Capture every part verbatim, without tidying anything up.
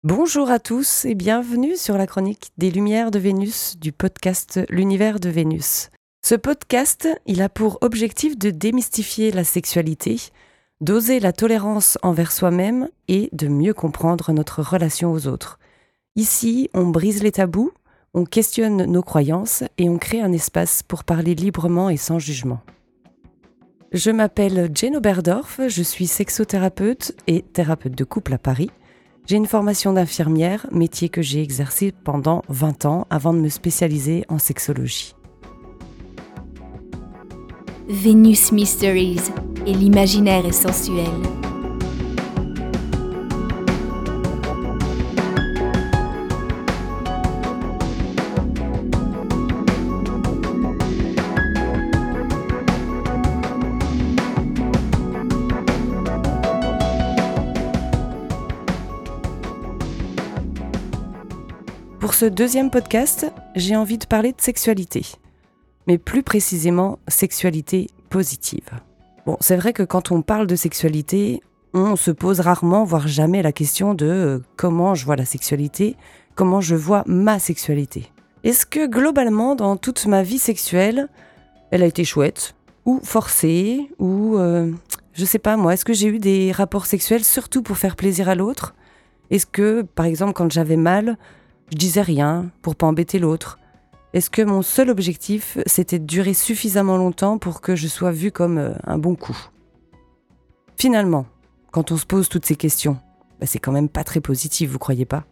Bonjour à tous et bienvenue sur la chronique des Lumières de Vénus du podcast L'univers de Vénus. Ce podcast, il a pour objectif de démystifier la sexualité, d'oser la tolérance envers soi-même et de mieux comprendre notre relation aux autres. Ici, on brise les tabous, on questionne nos croyances et on crée un espace pour parler librement et sans jugement. Je m'appelle Jane Oberdorf, je suis sexothérapeute et thérapeute de couple à Paris. J'ai une formation d'infirmière, métier que j'ai exercé pendant vingt ans avant de me spécialiser en sexologie. Venus Mysteries et l'imaginaire est sensuel. Pour ce deuxième podcast, j'ai envie de parler de sexualité, mais plus précisément sexualité positive. Bon, c'est vrai que quand on parle de sexualité, on se pose rarement, voire jamais la question de euh, comment je vois la sexualité, comment je vois ma sexualité. Est-ce que globalement, dans toute ma vie sexuelle, elle a été chouette, ou forcée, ou euh, je sais pas moi, est-ce que j'ai eu des rapports sexuels surtout pour faire plaisir à l'autre ? Est-ce que, par exemple, quand j'avais mal, je disais rien pour pas embêter l'autre? Est-ce que mon seul objectif, c'était de durer suffisamment longtemps pour que je sois vue comme euh, un bon coup? Finalement, quand on se pose toutes ces questions, bah c'est quand même pas très positif, vous croyez pas?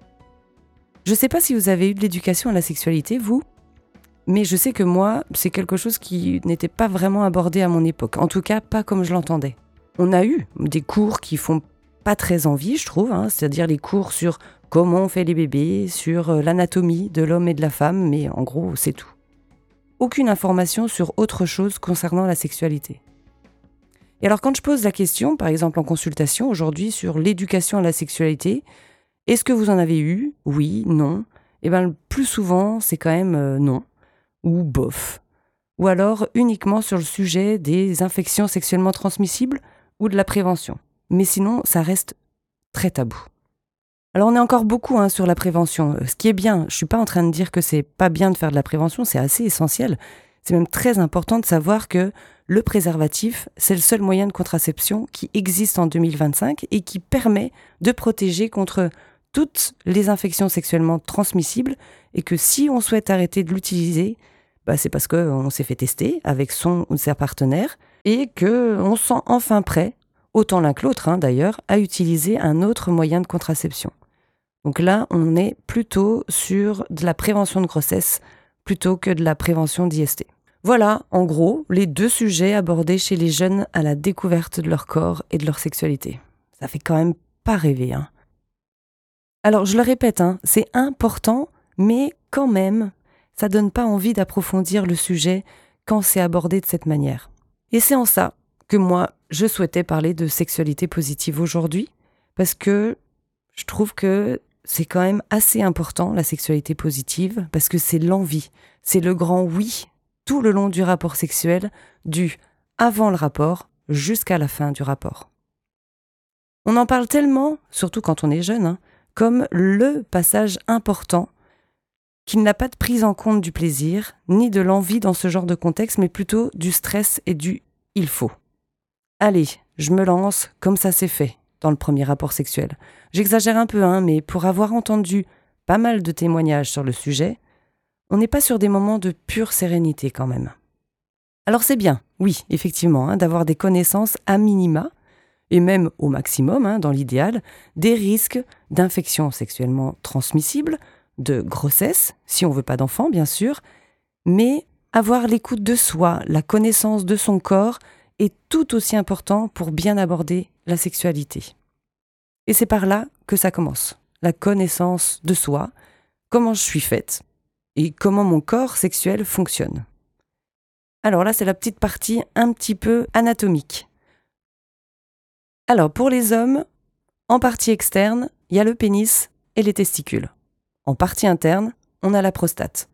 Je sais pas si vous avez eu de l'éducation à la sexualité, vous, mais je sais que moi, c'est quelque chose qui n'était pas vraiment abordé à mon époque. En tout cas, pas comme je l'entendais. On a eu des cours qui font pas très envie, je trouve, hein, c'est-à-dire les cours sur comment on fait les bébés, sur l'anatomie de l'homme et de la femme, mais en gros, c'est tout. Aucune information sur autre chose concernant la sexualité. Et alors quand je pose la question, par exemple en consultation aujourd'hui, sur l'éducation à la sexualité, est-ce que vous en avez eu? Oui, non. Eh bien, le plus souvent, c'est quand même euh, non, ou bof. Ou alors uniquement sur le sujet des infections sexuellement transmissibles ou de la prévention. Mais sinon, ça reste très tabou. Alors on est encore beaucoup hein, sur la prévention, ce qui est bien. Je ne suis pas en train de dire que c'est pas bien de faire de la prévention, c'est assez essentiel. C'est même très important de savoir que le préservatif, c'est le seul moyen de contraception qui existe en deux mille vingt-cinq et qui permet de protéger contre toutes les infections sexuellement transmissibles et que si on souhaite arrêter de l'utiliser, bah c'est parce qu'on s'est fait tester avec son ou ses partenaires et qu'on se sent enfin prêt, autant l'un que l'autre hein, d'ailleurs, à utiliser un autre moyen de contraception. Donc là, on est plutôt sur de la prévention de grossesse plutôt que de la prévention d'I S T. Voilà, en gros, les deux sujets abordés chez les jeunes à la découverte de leur corps et de leur sexualité. Ça fait quand même pas rêver, hein. Alors, je le répète, hein, c'est important, mais quand même, ça donne pas envie d'approfondir le sujet quand c'est abordé de cette manière. Et c'est en ça que moi, je souhaitais parler de sexualité positive aujourd'hui, parce que je trouve que c'est quand même assez important, la sexualité positive, parce que c'est l'envie, c'est le grand oui, tout le long du rapport sexuel, du avant le rapport jusqu'à la fin du rapport. On en parle tellement, surtout quand on est jeune, hein, comme le passage important qu'il n'a pas de prise en compte du plaisir, ni de l'envie dans ce genre de contexte, mais plutôt du stress et du « il faut ». Allez, je me lance comme ça c'est fait dans le premier rapport sexuel. J'exagère un peu, hein, mais pour avoir entendu pas mal de témoignages sur le sujet, on n'est pas sur des moments de pure sérénité quand même. Alors c'est bien, oui, effectivement, hein, d'avoir des connaissances à minima, et même au maximum, hein, dans l'idéal, des risques d'infections sexuellement transmissibles, de grossesse, si on veut pas d'enfant bien sûr, mais avoir l'écoute de soi, la connaissance de son corps est tout aussi important pour bien aborder la sexualité. Et c'est par là que ça commence, la connaissance de soi, comment je suis faite et comment mon corps sexuel fonctionne. Alors là, c'est la petite partie un petit peu anatomique. Alors pour les hommes, en partie externe, il y a le pénis et les testicules. En partie interne, on a la prostate.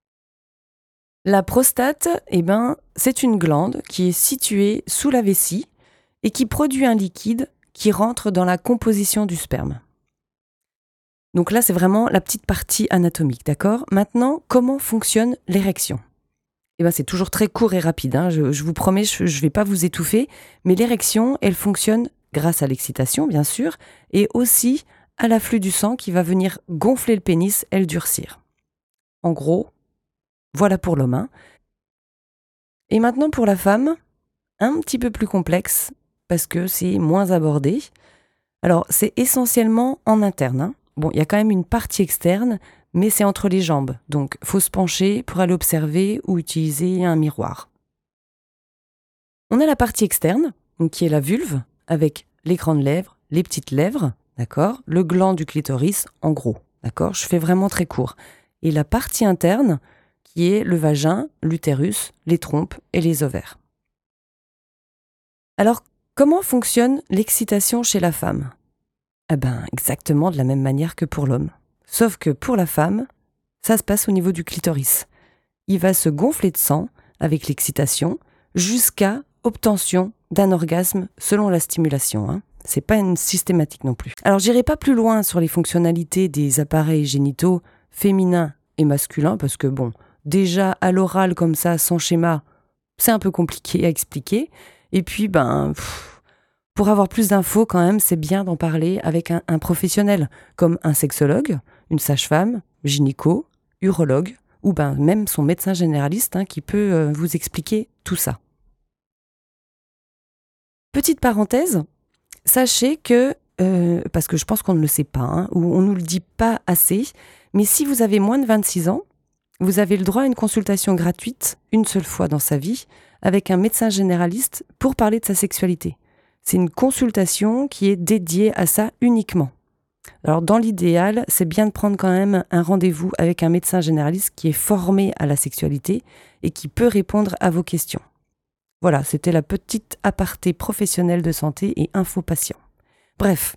La prostate, eh ben, c'est une glande qui est située sous la vessie et qui produit un liquide qui rentre dans la composition du sperme. Donc là, c'est vraiment la petite partie anatomique, d'accord ? Maintenant, comment fonctionne l'érection ? Eh ben, c'est toujours très court et rapide, hein. je, je vous promets, je ne vais pas vous étouffer, mais l'érection, elle fonctionne grâce à l'excitation, bien sûr, et aussi à l'afflux du sang qui va venir gonfler le pénis et le durcir. En gros, voilà pour l'homme. Hein. Et maintenant pour la femme, un petit peu plus complexe, parce que c'est moins abordé. Alors, c'est essentiellement en interne, hein. Bon, il y a quand même une partie externe, mais c'est entre les jambes. Donc, il faut se pencher pour aller observer ou utiliser un miroir. On a la partie externe, donc qui est la vulve, avec les grandes lèvres, les petites lèvres, d'accord ? Le gland du clitoris, en gros, d'accord ? Je fais vraiment très court. Et la partie interne, qui est le vagin, l'utérus, les trompes et les ovaires. Alors, comment fonctionne l'excitation chez la femme ? Eh ben, exactement de la même manière que pour l'homme. Sauf que pour la femme, ça se passe au niveau du clitoris. Il va se gonfler de sang avec l'excitation jusqu'à obtention d'un orgasme selon la stimulation. Hein. C'est pas une systématique non plus. Alors, j'irai pas plus loin sur les fonctionnalités des appareils génitaux féminins et masculins parce que bon, déjà à l'oral comme ça, sans schéma, c'est un peu compliqué à expliquer. Et puis, ben... Pff, pour avoir plus d'infos, quand même, c'est bien d'en parler avec un, un professionnel, comme un sexologue, une sage-femme, gynéco, urologue, ou ben même son médecin généraliste hein, qui peut euh, vous expliquer tout ça. Petite parenthèse, sachez que, euh, parce que je pense qu'on ne le sait pas, hein, ou on ne nous le dit pas assez, mais si vous avez moins de vingt-six ans, vous avez le droit à une consultation gratuite, une seule fois dans sa vie, avec un médecin généraliste pour parler de sa sexualité. C'est une consultation qui est dédiée à ça uniquement. Alors dans l'idéal, c'est bien de prendre quand même un rendez-vous avec un médecin généraliste qui est formé à la sexualité et qui peut répondre à vos questions. Voilà, c'était la petite aparté professionnelle de santé et info patient. Bref,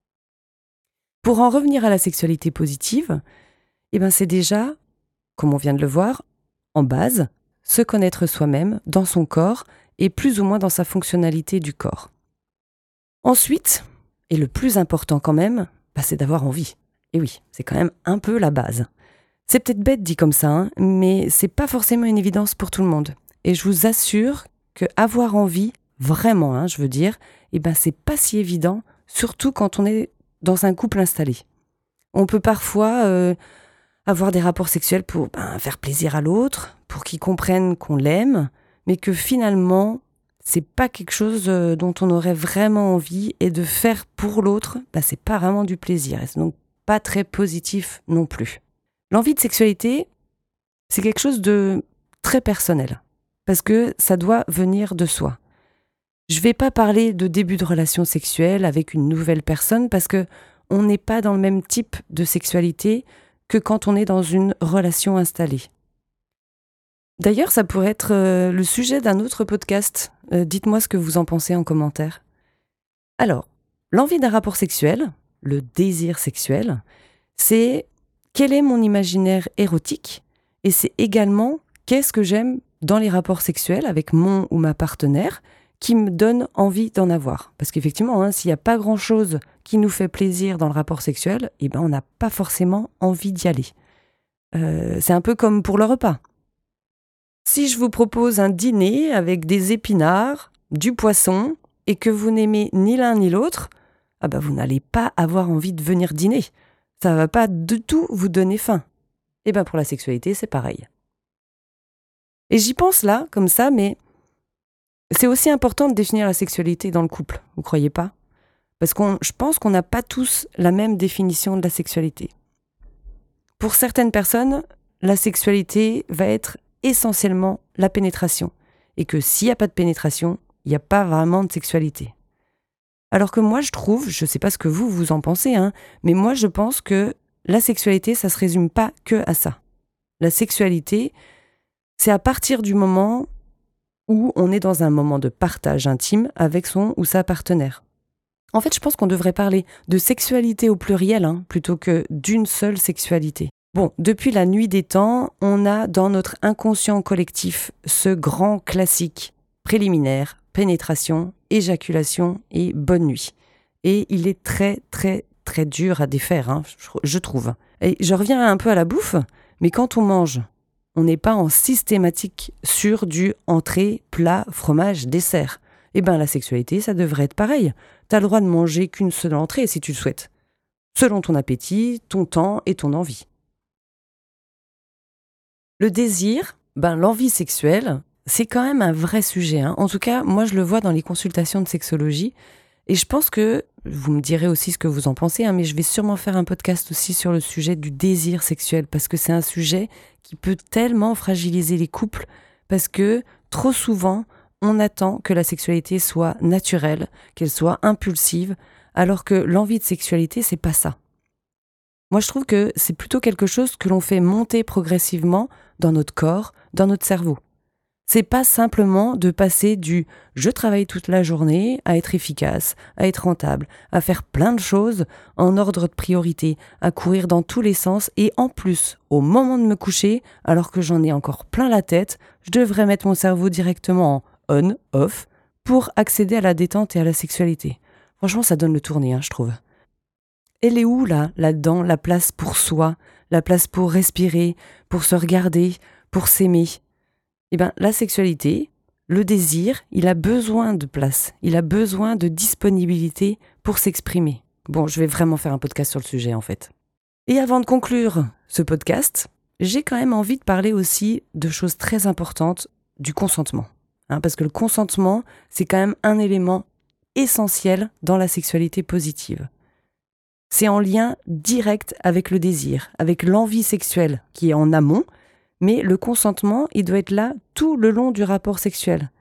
pour en revenir à la sexualité positive, eh ben c'est déjà, comme on vient de le voir, en base, se connaître soi-même dans son corps et plus ou moins dans sa fonctionnalité du corps. Ensuite, et le plus important quand même, bah c'est d'avoir envie. Et oui, c'est quand même un peu la base. C'est peut-être bête dit comme ça, hein, mais c'est pas forcément une évidence pour tout le monde. Et je vous assure que avoir envie, vraiment, hein, je veux dire, eh ben c'est pas si évident, surtout quand on est dans un couple installé. On peut parfois euh, avoir des rapports sexuels pour ben, faire plaisir à l'autre, pour qu'il comprenne qu'on l'aime, mais que finalement, c'est pas quelque chose dont on aurait vraiment envie, et de faire pour l'autre, bah c'est pas vraiment du plaisir, et c'est donc pas très positif non plus. L'envie de sexualité, c'est quelque chose de très personnel, parce que ça doit venir de soi. Je vais pas parler de début de relation sexuelle avec une nouvelle personne, parce que on n'est pas dans le même type de sexualité que quand on est dans une relation installée. D'ailleurs, ça pourrait être euh, le sujet d'un autre podcast. Euh, dites-moi ce que vous en pensez en commentaire. Alors, l'envie d'un rapport sexuel, le désir sexuel, c'est quel est mon imaginaire érotique, et c'est également qu'est-ce que j'aime dans les rapports sexuels avec mon ou ma partenaire qui me donne envie d'en avoir. Parce qu'effectivement, hein, s'il n'y a pas grand-chose qui nous fait plaisir dans le rapport sexuel, eh ben, on n'a pas forcément envie d'y aller. Euh, c'est un peu comme pour le repas. Si je vous propose un dîner avec des épinards, du poisson, et que vous n'aimez ni l'un ni l'autre, ah bah vous n'allez pas avoir envie de venir dîner. Ça ne va pas du tout vous donner faim. Et bien pour la sexualité, c'est pareil. Et j'y pense là, comme ça, mais c'est aussi important de définir la sexualité dans le couple, vous croyez pas ? Parce que je pense qu'on n'a pas tous la même définition de la sexualité. Pour certaines personnes, la sexualité va être essentiellement la pénétration, et que s'il n'y a pas de pénétration, il n'y a pas vraiment de sexualité. Alors que moi je trouve, je ne sais pas ce que vous, vous en pensez, hein, mais moi je pense que la sexualité, ça ne se résume pas que à ça. La sexualité, c'est à partir du moment où on est dans un moment de partage intime avec son ou sa partenaire. En fait, je pense qu'on devrait parler de sexualité au pluriel, hein, plutôt que d'une seule sexualité. Bon, depuis la nuit des temps, on a dans notre inconscient collectif ce grand classique préliminaire, pénétration, éjaculation et bonne nuit. Et il est très, très, très dur à défaire, hein, je trouve. Et je reviens un peu à la bouffe, mais quand on mange, on n'est pas en systématique sur du entrée, plat, fromage, dessert. Eh bien, la sexualité, ça devrait être pareil. Tu as le droit de manger qu'une seule entrée si tu le souhaites, selon ton appétit, ton temps et ton envie. Le désir, ben, l'envie sexuelle, c'est quand même un vrai sujet. Hein. En tout cas, moi, je le vois dans les consultations de sexologie. Et je pense que, vous me direz aussi ce que vous en pensez, hein, mais je vais sûrement faire un podcast aussi sur le sujet du désir sexuel, parce que c'est un sujet qui peut tellement fragiliser les couples, parce que trop souvent, on attend que la sexualité soit naturelle, qu'elle soit impulsive, alors que l'envie de sexualité, c'est pas ça. Moi, je trouve que c'est plutôt quelque chose que l'on fait monter progressivement dans notre corps, dans notre cerveau. C'est pas simplement de passer du « je travaille toute la journée » à être efficace, à être rentable, à faire plein de choses en ordre de priorité, à courir dans tous les sens et en plus, au moment de me coucher, alors que j'en ai encore plein la tête, je devrais mettre mon cerveau directement en on, off, pour accéder à la détente et à la sexualité. Franchement, ça donne le tournis, hein, je trouve. Elle est où, là, là-dedans, la place pour soi, la place pour respirer, pour se regarder, pour s'aimer ? Eh bien, la sexualité, le désir, il a besoin de place, il a besoin de disponibilité pour s'exprimer. Bon, je vais vraiment faire un podcast sur le sujet, en fait. Et avant de conclure ce podcast, j'ai quand même envie de parler aussi de choses très importantes, du consentement. Hein, parce que le consentement, c'est quand même un élément essentiel dans la sexualité positive. C'est en lien direct avec le désir, avec l'envie sexuelle qui est en amont, mais le consentement, il doit être là tout le long du rapport sexuel.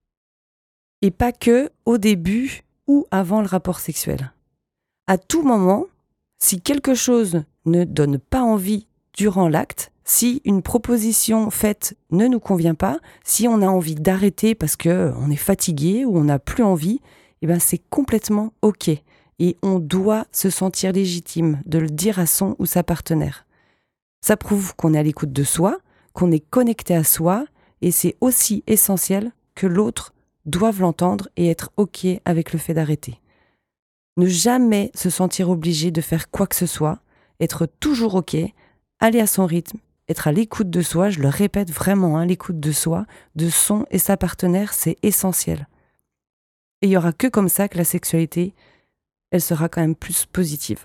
Et pas que au début ou avant le rapport sexuel. À tout moment, si quelque chose ne donne pas envie durant l'acte, si une proposition faite ne nous convient pas, si on a envie d'arrêter parce qu'on est fatigué ou on n'a plus envie, eh ben c'est complètement OK. Et on doit se sentir légitime de le dire à son ou sa partenaire. Ça prouve qu'on est à l'écoute de soi, qu'on est connecté à soi, et c'est aussi essentiel que l'autre doive l'entendre et être OK avec le fait d'arrêter. Ne jamais se sentir obligé de faire quoi que ce soit, être toujours OK, aller à son rythme, être à l'écoute de soi, je le répète vraiment, hein, l'écoute de soi, de son et sa partenaire, c'est essentiel. Et il n'y aura que comme ça que la sexualité, elle sera quand même plus positive.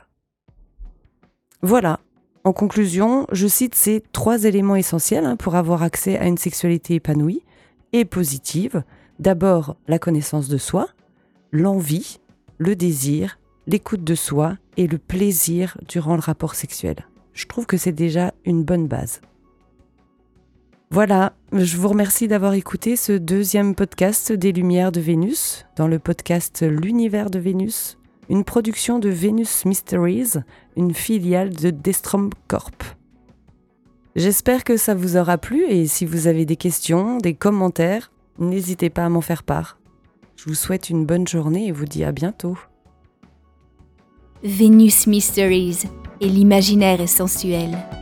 Voilà. En conclusion, je cite ces trois éléments essentiels hein, pour avoir accès à une sexualité épanouie et positive. D'abord, la connaissance de soi, l'envie, le désir, l'écoute de soi et le plaisir durant le rapport sexuel. Je trouve que c'est déjà une bonne base. Voilà, je vous remercie d'avoir écouté ce deuxième podcast des Lumières de Vénus, dans le podcast L'Univers de Vénus, une production de Venus Mysteries, une filiale de Destrom Corp. J'espère que ça vous aura plu et si vous avez des questions, des commentaires, n'hésitez pas à m'en faire part. Je vous souhaite une bonne journée et vous dis à bientôt. Venus Mysteries et l'imaginaire est sensuel.